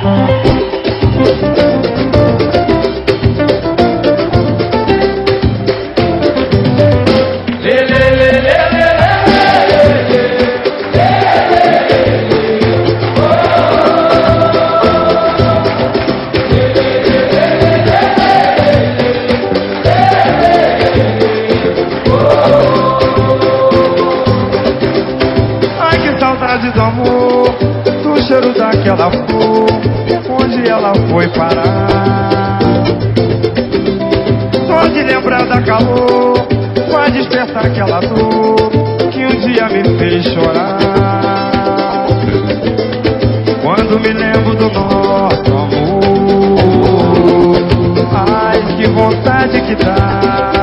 Do amor, do cheiro daquela flor, onde ela foi parar. Só de lembrar da calor, vai despertar aquela dor que um dia me fez chorar. Quando me lembro do nosso amor, ai que vontade que dá.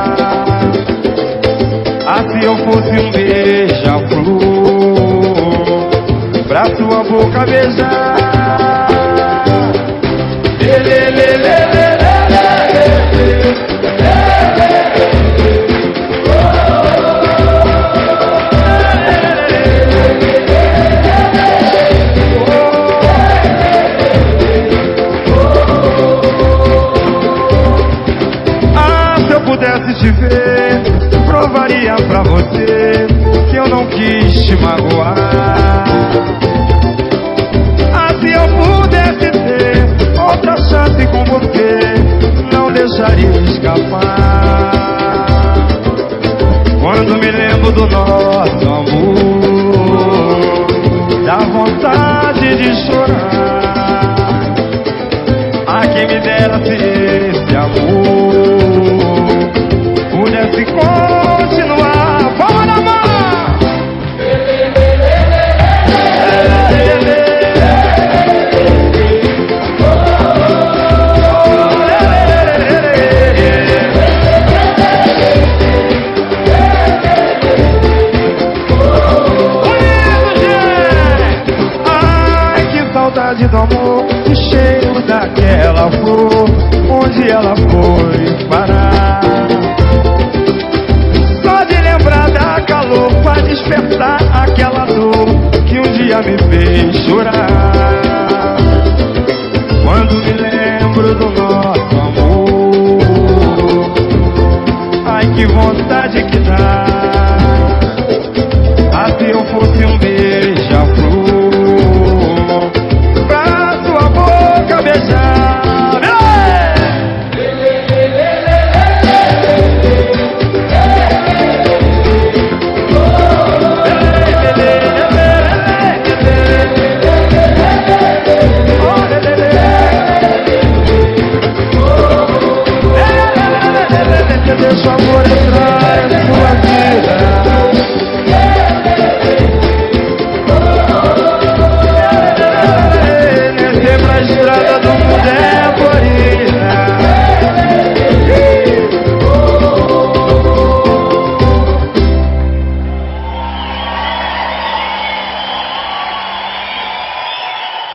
Ah, se eu fosse um beija-flor pra sua boca beijar. Ah, se eu pudesse te ver, provaria pra você que eu não quis te magoar. Se eu pudesse ter outra chance com você, não deixaria escapar. Quando me lembro do nosso amor, dá vontade de chorar. A quem me dera se esse amor pudesse continuar. Vamos na mão! Saudade do amor, o cheiro daquela flor, onde ela foi parar. Só de lembrar da calor, vai despertar aquela dor que um dia me fez chorar.